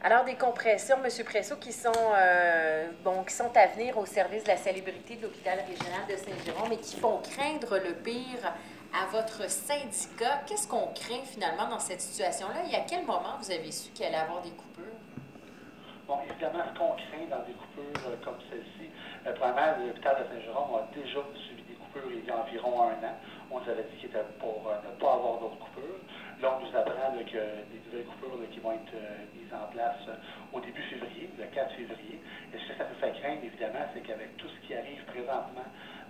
Alors, des compressions, M. Presso, qui sont à venir au service de la salubrité de l'hôpital régional de Saint-Jérôme et qui font craindre le pire à votre syndicat. Qu'est-ce qu'on craint finalement dans cette situation-là et à quel moment vous avez su qu'il allait y avoir des coupures? Bon, évidemment, ce qu'on craint dans des coupures comme celle-ci, premièrement, l'hôpital de Saint-Jérôme a déjà subi des coupures il y a environ un an. On nous avait dit qu'il était pour ne pas avoir d'autres coupures. Là, on nous apprend qu'il y a des nouvelles coupures qui vont être mises en place au début février, le 4 février. Et ce que ça nous fait craindre, évidemment, c'est qu'avec tout ce qui arrive présentement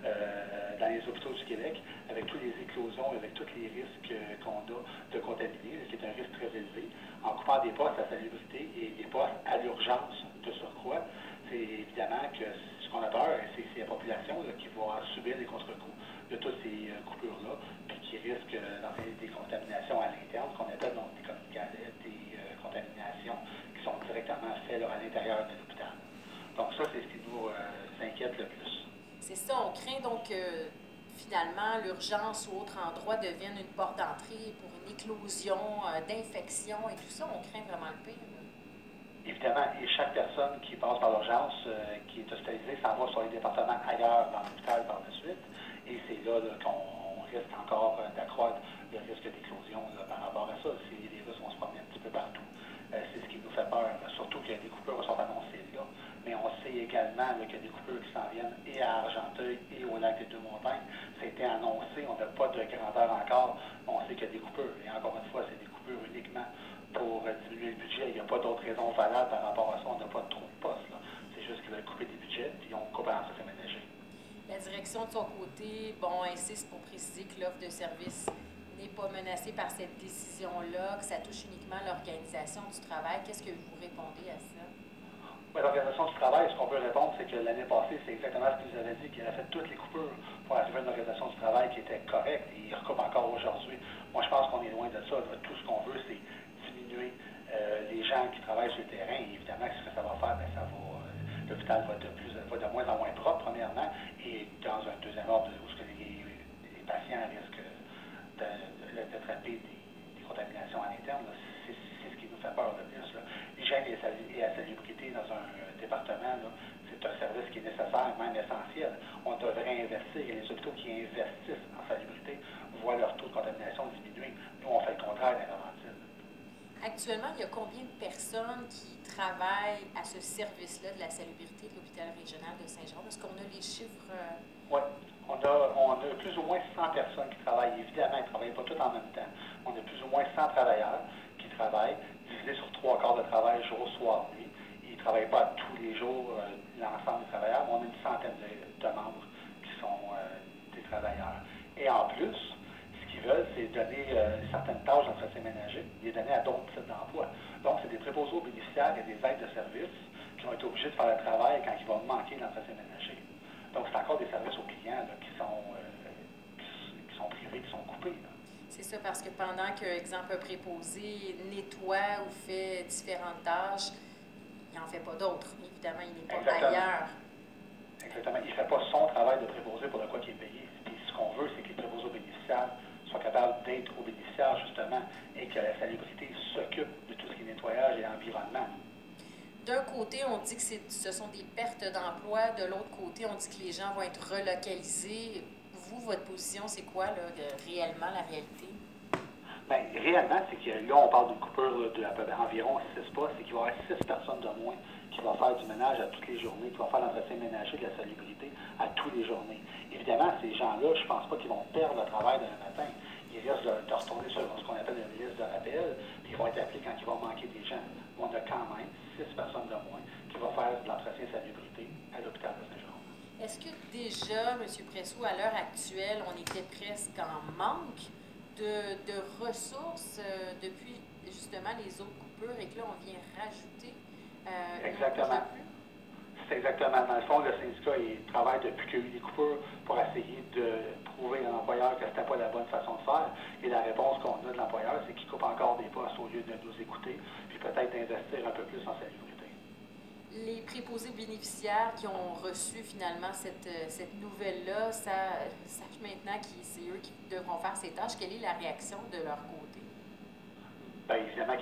dans les hôpitaux du Québec, avec tous les éclosions, avec tous les risques qu'on a de contaminer, qui est un risque très élevé, en coupant des postes à salubrité et des postes à l'urgence de surcroît, c'est évidemment que ce qu'on a peur, c'est la population qui va subir les contre-coups de toutes ces coupures-là, puis qui risquent d'entraîner des contaminations à l'interne, ce qu'on appelle donc des contaminations qui sont directement faites à l'intérieur de l'hôpital. Donc ça, c'est ce qui nous inquiète le plus. C'est ça, on craint donc que finalement l'urgence ou autre endroit devienne une porte d'entrée pour une éclosion d'infection et tout ça. On craint vraiment le pire. Évidemment, et chaque personne qui passe par l'urgence, qui est hospitalisée, s'en va sur les départements ailleurs dans l'hôpital par la suite. Et c'est là, qu'on risque encore d'accroître le risque d'éclosion par rapport à ça. Si les virus vont se promener un petit peu partout, c'est ce qui nous fait peur. Surtout que les coupures sont annoncées là. Mais on sait également qu'il y a des coupures qui s'en viennent et à Argenteuil et au lac des Deux-Montagnes. Ça a été annoncé, on n'a pas de grandeur encore, mais on sait qu'il y a des coupures. Et encore une fois, c'est des coupures uniquement pour diminuer le budget. Il n'y a pas d'autres raisons valables par rapport à ça. On n'a pas trop de postes. C'est juste qu'ils veulent couper des budgets, puis on coupe en ça ménager. La direction, de son côté, insiste pour préciser que l'offre de service n'est pas menacée par cette décision-là, que ça touche uniquement l'organisation du travail. Qu'est-ce que vous répondez à ça? Oui, l'organisation du travail, ce qu'on peut répondre, c'est que l'année passée, c'est exactement ce qu'ils nous avaient dit, qu'il avait fait toutes les coupures pour arriver à une organisation du travail qui était correcte, et il recoupe encore aujourd'hui. Moi, je pense qu'on est loin de ça. Tout ce qu'on veut, c'est diminuer les gens qui travaillent sur le terrain. Et évidemment, ce que ça va faire, l'hôpital va de moins en moins propre, premièrement, et dans un deuxième ordre, où les patients risquent d'attraper des contaminations à l'interne. C'est ce qui nous fait peur le plus. L'hygiène et la salubrité dans un département, c'est un service qui est nécessaire, même essentiel. On devrait investir, et les hôpitaux qui investissent en salubrité voient leur taux de contamination diminuer. Nous, on fait le contraire dans Laurentides. Actuellement, il y a combien de personnes qui travaillent à ce service-là de la salubrité de l'hôpital régional de Saint-Jérôme? Est-ce qu'on a les chiffres? Oui. On a plus ou moins 100 personnes qui travaillent. Évidemment, ils ne travaillent pas toutes en même temps. On a plus ou moins 100 travailleurs qui travaillent, divisés sur 3 quarts de travail, jour, soir, nuit. Ils ne travaillent pas tous les jours l'ensemble des travailleurs, mais on a une centaine de membres qui sont des travailleurs. Et en plus, ce qu'ils veulent, c'est donner certaines tâches d'entretien ménager, les donner à d'autres types d'emplois. Donc, c'est des préposés aux bénéficiaires et des aides de services qui vont être obligés de faire le travail quand ils vont manquer l'entretien ménager. Donc, c'est encore des services aux clients qui sont privés, qui sont coupés. C'est ça, parce que pendant qu'un exemple, un préposé nettoie ou fait différentes tâches, il n'en fait pas d'autres. Évidemment, il n'est pas ailleurs. Exactement. Il ne fait pas son travail de préposé pour le quoi qu'il est payé. Puis ce qu'on veut, c'est que les préposés aux bénéficiaires soient capables d'être aux bénéficiaires, justement, et que la salubrité s'occupe de tout ce qui est nettoyage et environnement. D'un côté, on dit que ce sont des pertes d'emploi. De l'autre côté, on dit que les gens vont être relocalisés. Vous, votre position, c'est quoi, là, réellement, la réalité? Bien, réellement, c'est que là, on parle d'une coupure d'environ 6 postes, c'est qu'il va y avoir 6 personnes de moins qui vont faire du ménage à toutes les journées, qui vont faire l'entretien ménager de la salubrité à toutes les journées. Évidemment, ces gens-là, je ne pense pas qu'ils vont perdre le travail demain matin. Ils risquent de retourner sur ce qu'on appelle une liste de rappel, puis ils vont être appelés quand il va manquer des gens. On a quand même 6 personnes de moins qui vont faire de l'entretien salubrité à l'hôpital de Saint-Jérôme. Est-ce que déjà, M. Presso, à l'heure actuelle, on était presque en manque de ressources depuis justement les autres coupures et que là, on vient rajouter Exactement. C'est exactement. Dans le fond, le syndicat, il travaille depuis qu'il y a eu des coupures pour essayer de prouver à l'employeur que ce n'était pas la bonne façon de faire. Et la réponse qu'on a de l'employeur, c'est qu'il coupe encore des postes au lieu de nous écouter, puis peut-être d'investir un peu plus en salubrité. Les préposés bénéficiaires qui ont reçu finalement cette nouvelle-là, sachent maintenant que c'est eux qui devront faire ces tâches. Quelle est la réaction de leur côté? Bien, évidemment qu'ils ne veulent pas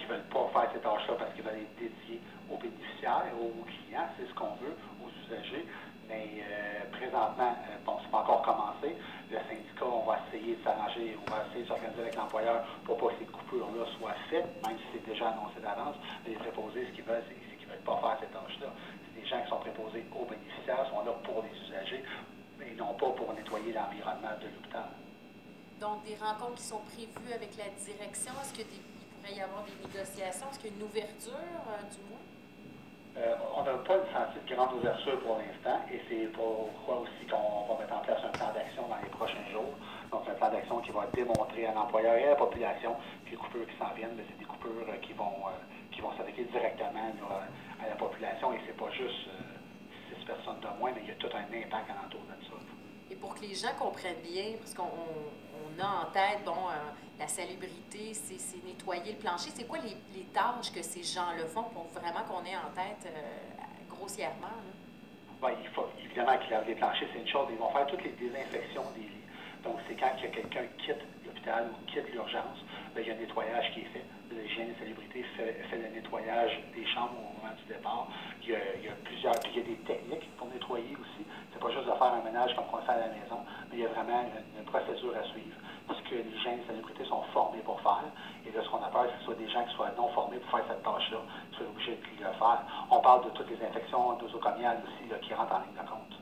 faire ces tâches-là parce qu'ils veulent être dédiés aux bénéficiaires, aux clients, c'est ce qu'on veut, aux usagers. Mais présentement, bon, c'est pas encore commencé. Le syndicat, on va essayer de s'arranger, on va essayer de s'organiser avec l'employeur pour pas que ces coupures-là soient faites, même si c'est déjà annoncé d'avance. Les préposés, ce qu'ils veulent, c'est qu'ils ne veulent pas faire ces tâches-là. C'est des gens qui sont préposés aux bénéficiaires, sont là pour les usagers, mais non pas pour nettoyer l'environnement de l'hôpital. Donc, des rencontres qui sont prévues avec la direction, est-ce qu'il pourrait y avoir des négociations? Est-ce qu'il y a une ouverture, du moins? On n'a pas senti de grande ouverture pour l'instant et c'est pourquoi aussi qu'on va mettre en place un plan d'action dans les prochains jours. Donc, un plan d'action qui va démontrer à l'employeur et à la population que les coupures qui s'en viennent, c'est des coupures qui vont s'attaquer directement là, à la population et c'est pas juste 6 personnes de moins, mais il y a tout un impact alentour de ça. Et pour que les gens comprennent bien, parce qu'on a en tête, bon, la salubrité, c'est nettoyer le plancher. C'est quoi les tâches que ces gens-là font pour vraiment qu'on ait en tête grossièrement? Là? Ben, il faut évidemment qu'ils lavent les planchers, c'est une chose. Ils vont faire toutes les désinfections des lits. Donc, c'est quand il y a quelqu'un qui quitte l'hôpital ou quitte l'urgence, ben, il y a un nettoyage qui est fait. L'hygiène et salubrité fait le nettoyage des chambres au moment du départ. Il y a plusieurs, puis il y a des techniques pour nettoyer aussi. C'est pas juste de faire un ménage comme on le fait à la maison, mais il y a vraiment une procédure à suivre. Parce que l'hygiène et la salubrité sont formés pour faire. Et là, ce qu'on a peur, c'est que ce soit des gens qui soient non formés pour faire cette tâche-là, qui soient obligés de le faire. On parle de toutes les infections nosocomiales aussi là, qui rentrent en ligne de compte.